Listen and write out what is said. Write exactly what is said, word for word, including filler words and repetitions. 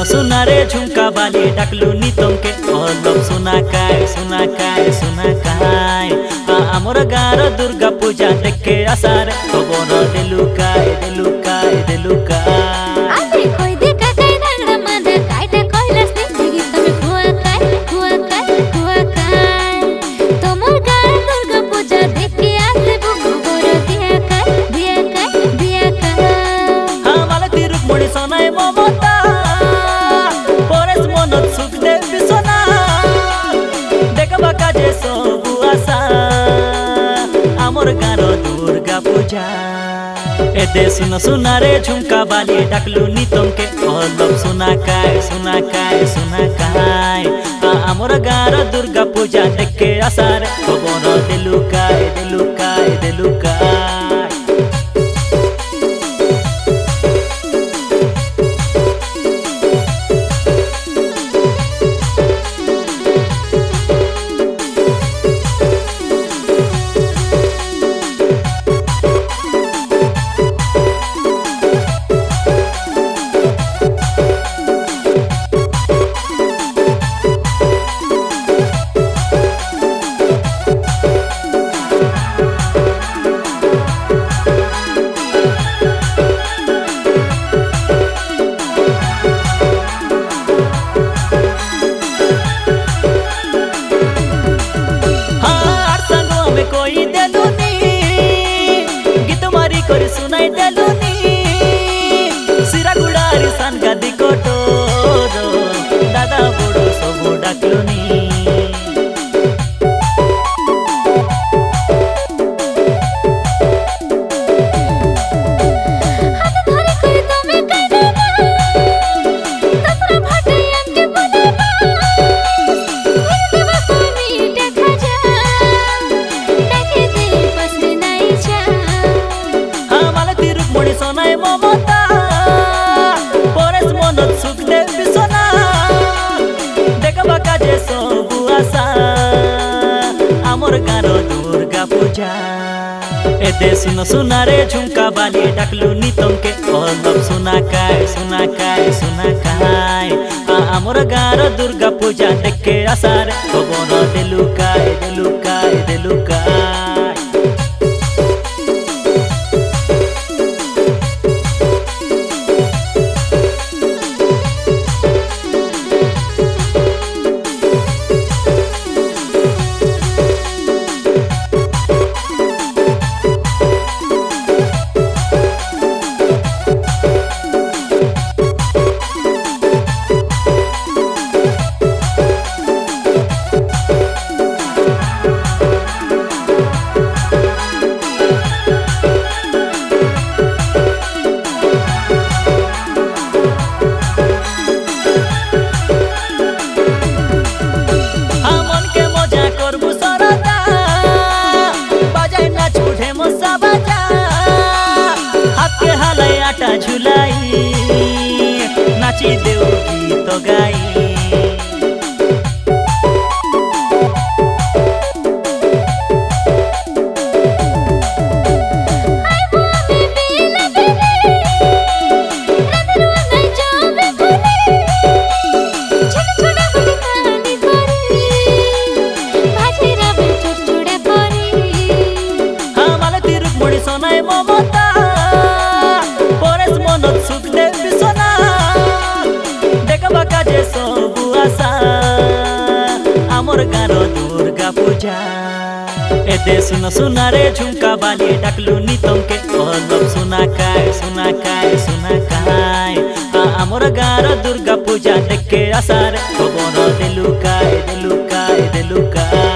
सुना रे झुमका बाली डाकलू नी तुमके अलग सुना काय सुना काय सुना काय आमर गार दुर्गा पूजा देखे आसार खबर देलु काय देलु काय देलु काय आते कोई देखा काय नांगड़ा मादा कायटा कइलास देखि तमे खुआ काय खुआ काय खुआ काय तोमर गार दुर्गा पूजा देखे आसे खबर दिया काय दिया काय दिया काय हा मला ती रुक्मणी सोनाय ममता परेस मनत सुख दे बिसना देखबा काजे सबु आशा आमर गार दुर्गा पूजा एदे सुन सुना रे झुमका बाली डाकलू नी तुमके अलग सुना काय सुना काय सुना काय आमर गार दुर्गा पूजा देखे आसार खबर देलु काय देलु काय देलु काय कोई देलुनी गीत मारी कर सुनाई देलुनी सिरा गुड़ारी सान गादी कोटोरो दादा बड़ो सबो डाकलुनी सोनाय ममता परेस मनत सुख दे बिसना देखबा काजे सबु आशा आमर गार दुर्गा पूजा एदे सुन सुना रे झुमका बाली डाकलू नी तुमके अलग सुना काय सुना काय सुना काय आमर गार दुर्गा पूजा देखे आसार खबर देलु काय देलु काय देलु काय आटा झुलाई नाची देव गीत गाई सोनाय ममता परेस मनत सुख दे बिसना देखबा काजे सबु आशा आमर गार दुर्गा पूजा एदे सुन सुना रे झुमका बाली डाकलू नी तुमके अलग सुना काय सुना काय सुना काय आमर गार दुर्गा पूजा देखे आसार खबर देलु काय देलु काय देलु काय।